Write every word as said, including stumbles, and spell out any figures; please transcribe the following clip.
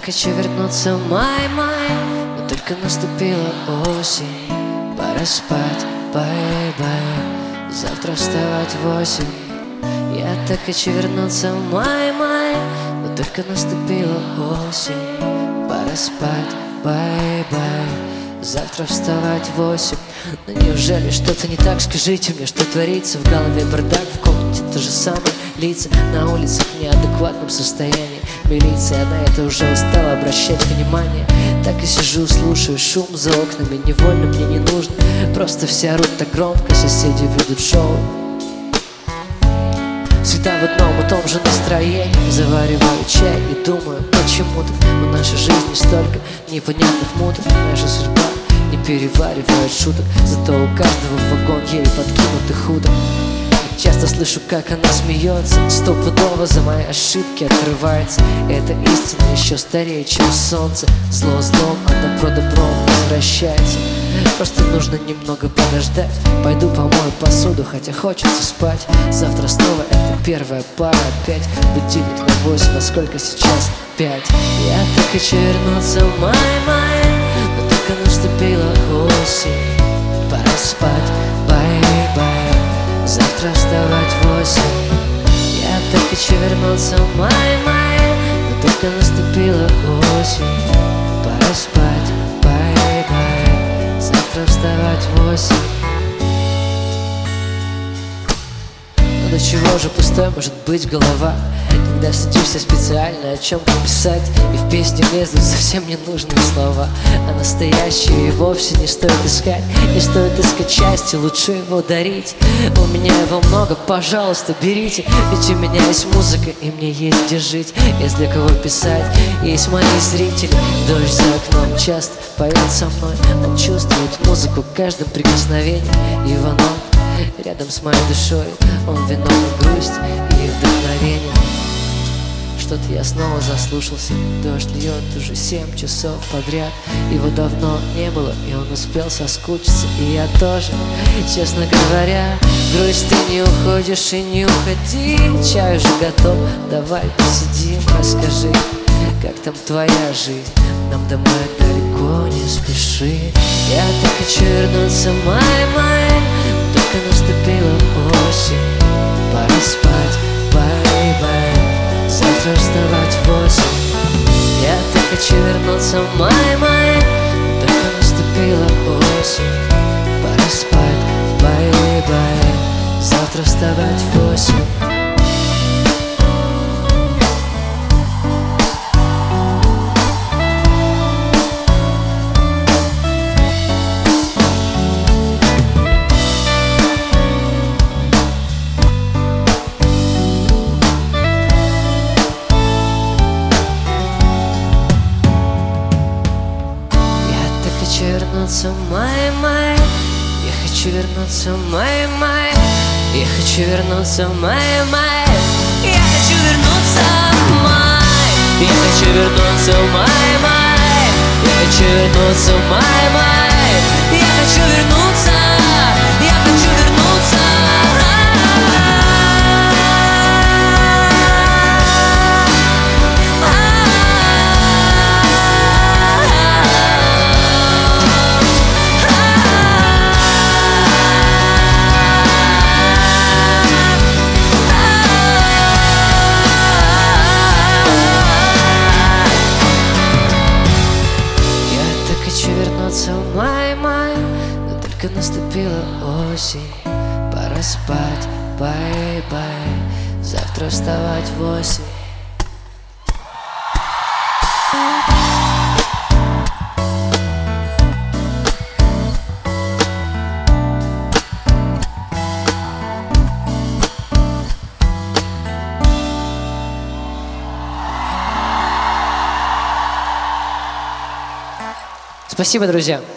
хочу вернуться в май-май, но только наступила осень. Пора спать, бай-бай, завтра вставать в восемь. Я так хочу вернуться в май-май, но только наступила осень. Пора спать, бай-бай, завтра вставать в восемь. Но неужели что-то не так? Скажите мне, что творится? В голове бардак, в комнате то же самое. Лица на улицах в неадекватном состоянии. Милиция на это уже устала обращать внимание. Так и сижу, слушаю шум за окнами. Невольно мне не нужно, просто все орут так громко. Соседи ведут шоу. Всегда в одном и том же настроении. Завариваю чай и думаю, почему-то в нашей жизни столько непонятных муток. Наша судьба не переваривает шуток, зато у каждого вагон ей подкинутых уток. Часто слышу, как она смеется, стопудово за мои ошибки отрывается. Эта истина еще старее, чем солнце. Зло злом, а добро добром возвращается. Просто нужно немного подождать. Пойду помою посуду, хотя хочется спать. Завтра снова это первая пара опять. Будильник на восемь, а сколько сейчас? Пять. Я так хочу вернуться в май-май, но только наступила осень. Пора спать, бай-бай, завтра вставать в восемь. Я так хочу вернуться в май-май, но только наступила осень. Пора спать, бай-бай, завтра вставать в восемь. Но до чего же пустой может быть голова, когда садишься специально о чем-то писать, и в песне лезут совсем ненужные слова, а настоящие и вовсе не стоит искать. Не стоит искать счастье, лучше его дарить. У меня его много, пожалуйста, берите. Ведь у меня есть музыка, и мне есть где жить. Есть для кого писать, есть мои зрители. Дождь за окном часто поет со мной. Он чувствует музыку каждым прикосновением. Иванов рядом с моей душой, он вино и грусть и вдохновение. Что-то я снова заслушался. Дождь льет уже семь часов подряд. Его давно не было, и он успел соскучиться. И я тоже, честно говоря. Грусть, ты не уходишь и не уходи. Чай уже готов, давай посидим. Расскажи, как там твоя жизнь. Нам домой далеко, не спеши. Я так хочу вернуться в май-май, только наступила осень. Пора спать, бай-бай, завтра вставать в восемь. Я так хочу вернуться в май-май, только наступила осень. Пора спать, бай-бай, завтра вставать в восемь. Я хочу вернуться в май-май, я хочу вернуться в май-май, я хочу вернуться в май-май, я хочу вернуться в май, я хочу вернуться в май-май, я хочу вернуться в май-май, я хочу вернуться, я хочу вернуться. В май-май, но только наступила осень. Пора спать, бай-бай, завтра вставать в восемь. Спасибо, друзья.